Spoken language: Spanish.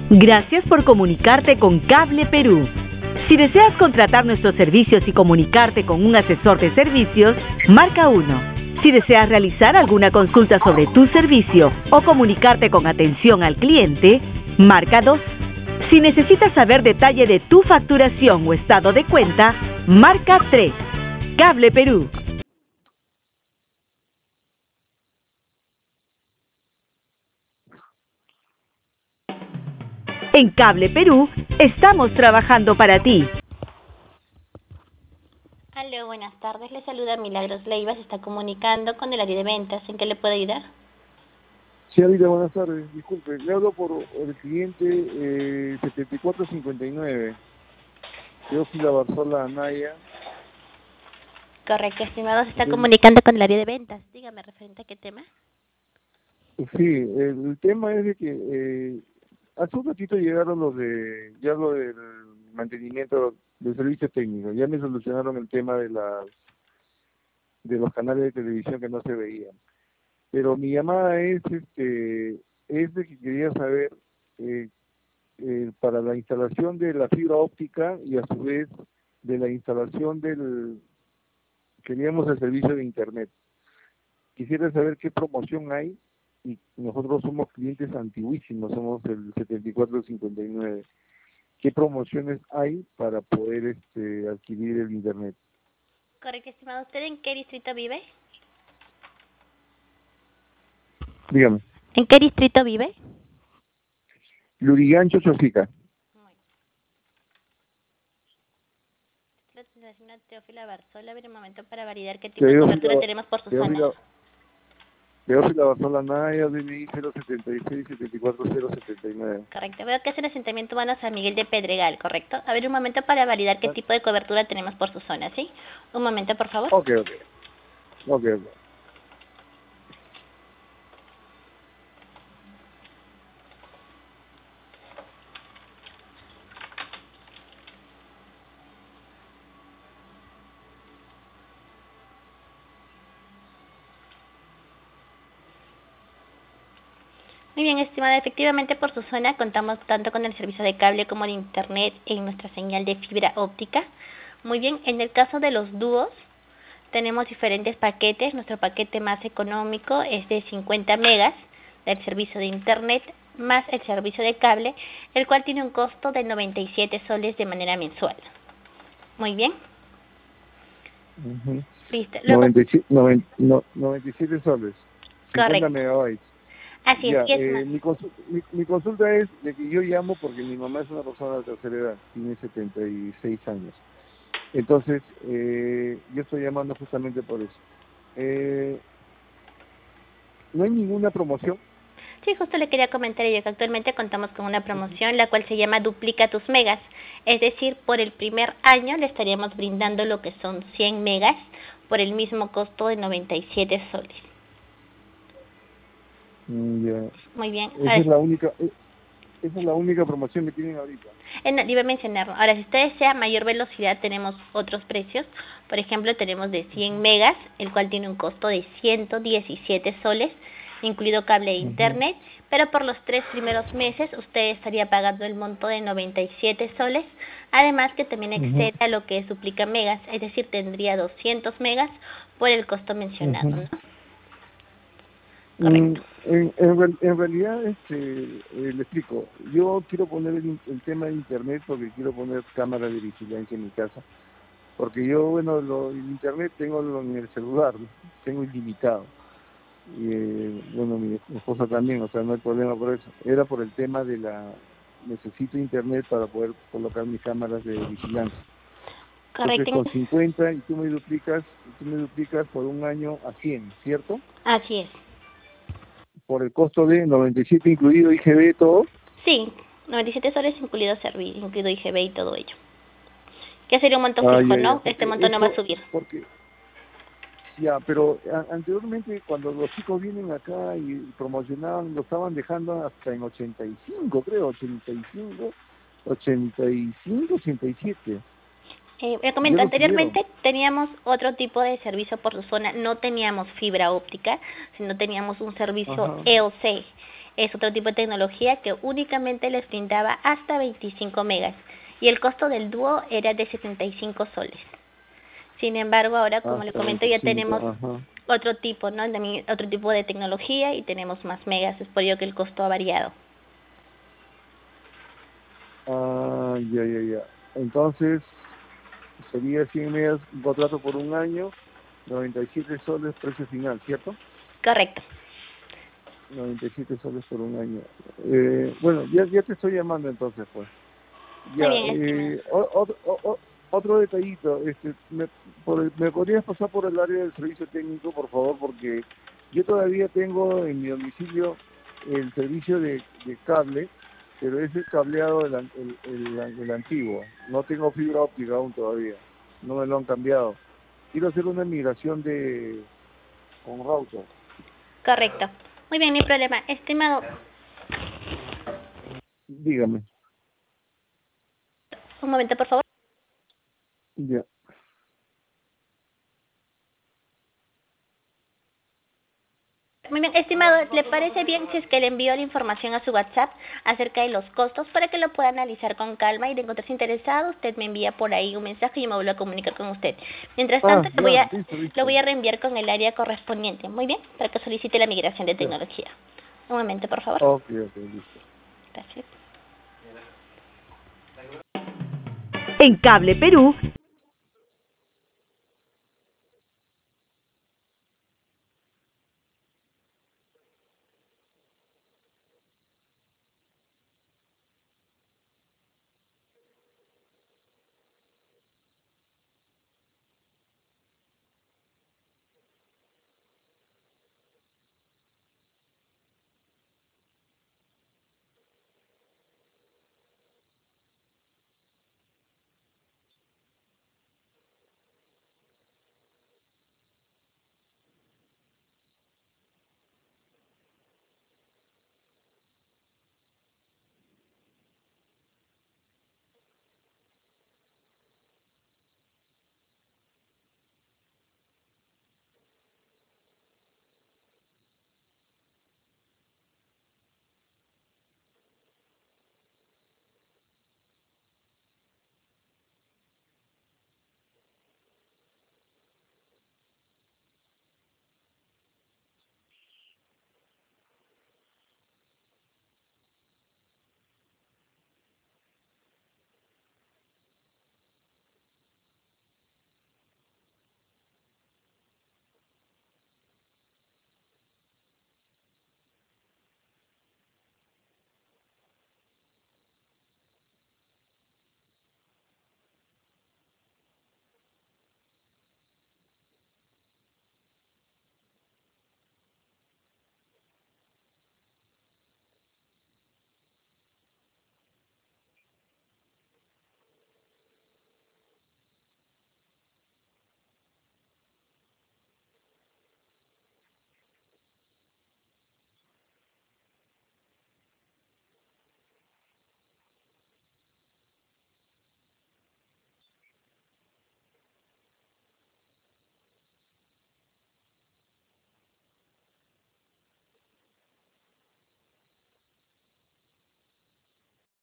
Gracias por comunicarte con Cable Perú. Si deseas contratar nuestros servicios y comunicarte con un asesor de servicios, marca 1. Si deseas realizar alguna consulta sobre tu servicio o comunicarte con atención al cliente, marca 2. Si necesitas saber detalle de tu facturación o estado de cuenta, marca 3. Cable Perú. En Cable Perú, estamos trabajando para ti. Aló, buenas tardes. Le saluda Milagros Leiva. Se está comunicando con el área de ventas. ¿En qué le puedo ayudar? Sí, Alida, buenas tardes. Disculpe, le hablo por el cliente 7459, Teófila Barzola Anaya. Correcto, estimado. Se está comunicando con el área de ventas. Dígame, referente a qué tema. Sí, el tema es de que hace un ratito llegaron lo del mantenimiento del servicio técnico. Ya me solucionaron el tema de los canales de televisión que no se veían. Pero mi llamada es de que quería saber para la instalación de la fibra óptica y a su vez de la instalación queríamos el servicio de internet. Quisiera saber qué promoción hay, y nosotros somos clientes antiguísimos, somos el 7459. ¿Qué promociones hay para poder adquirir el internet? Correcto, estimado. ¿Usted en qué distrito vive? Dígame. ¿En qué distrito vive? Lurigancho, Chosica. La señora Teófila Barzola, a ver un momento para validar qué tipo de cobertura tenemos por su zona. Teófila Barzola Naya, DNI 076-74079. Correcto, veo que es el asentamiento humano San Miguel de Pedregal, ¿correcto? A ver un momento para validar qué tipo de cobertura tenemos por su zona, ¿sí? Un momento, por favor. Ok. Muy bien, estimada, efectivamente por su zona contamos tanto con el servicio de cable como de internet en nuestra señal de fibra óptica. Muy bien, en el caso de los dúos, tenemos diferentes paquetes. Nuestro paquete más económico es de 50 megas del servicio de internet más el servicio de cable, el cual tiene un costo de 97 soles de manera mensual. Muy bien. Listo. Luego, 97 soles. 50 correcto. megabytes. Así Ya, es. mi consulta es de que yo llamo porque mi mamá es una persona de tercera edad, tiene 76 años. Entonces, yo estoy llamando justamente por eso. ¿No hay ninguna promoción? Sí, justo le quería comentar yo que actualmente contamos con una promoción la cual se llama Duplica tus megas. Es decir, por el primer año le estaríamos brindando lo que son 100 megas por el mismo costo de 97 soles. Ya. Muy bien. Esa es la única promoción que tienen ahorita. No, iba a mencionarlo. Ahora, si usted desea mayor velocidad, tenemos otros precios. Por ejemplo, tenemos de 100 megas, el cual tiene un costo de 117 soles, incluido cable e internet, pero por los 3 primeros meses usted estaría pagando el monto de 97 soles, además que también excede a lo que es duplica megas, es decir, tendría 200 megas por el costo mencionado, ¿no? Correcto. En realidad, le explico. Yo quiero poner el tema de internet porque quiero poner cámara de vigilancia en mi casa. Porque yo, el internet tengo en el celular, tengo ilimitado. Y, mi esposa también, o sea, no hay problema por eso. Era por el tema necesito internet para poder colocar mis cámaras de vigilancia. Correcto. Entonces, con 50 y tú me duplicas por un año a 100, ¿cierto? Así es. Por el costo de 97 incluido IGB todo. Sí, 97 soles incluido IGB y todo ello. Que sería un monto fijo, ¿no? Este monto no va a subir. Pero anteriormente cuando los chicos vienen acá y promocionaban, lo estaban dejando hasta en 85, creo, 85, 87. Le comento, anteriormente teníamos otro tipo de servicio por su zona, no teníamos fibra óptica, sino teníamos un servicio EOC. es otro tipo de tecnología que únicamente les brindaba hasta 25 megas y el costo del dúo era de 75 soles. Sin embargo, ahora, como le comento, ya 25, tenemos ajá. otro tipo, ¿no? También otro tipo de tecnología y tenemos más megas, es por ello que el costo ha variado. Ah, ya. Entonces, sería 100 megas, un contrato por un año, 97 soles precio final, ¿cierto? Correcto. 97 soles por un año. Bueno, ya te estoy llamando entonces, pues. Muy Ya, bien, estimado. otro detallito, ¿me podrías pasar por el área del servicio técnico, por favor? Porque yo todavía tengo en mi domicilio el servicio de cable, pero es el cableado el antiguo. No tengo fibra óptica aún todavía, no me lo han cambiado. Quiero hacer una migración con router. Correcto. Muy bien, no hay problema. Estimado, Dígame. un momento, por favor. Ya. Muy bien, estimado, ¿le parece bien si es que le envío la información a su WhatsApp acerca de los costos para que lo pueda analizar con calma y de encontrarse interesado? Usted me envía por ahí un mensaje y yo me vuelvo a comunicar con usted. Mientras tanto, Ya, listo, lo listo. voy a reenviar con el área correspondiente. Muy bien, para que solicite la migración de Ya. tecnología. Un momento, por favor. Ok, listo. Gracias. En Cable Perú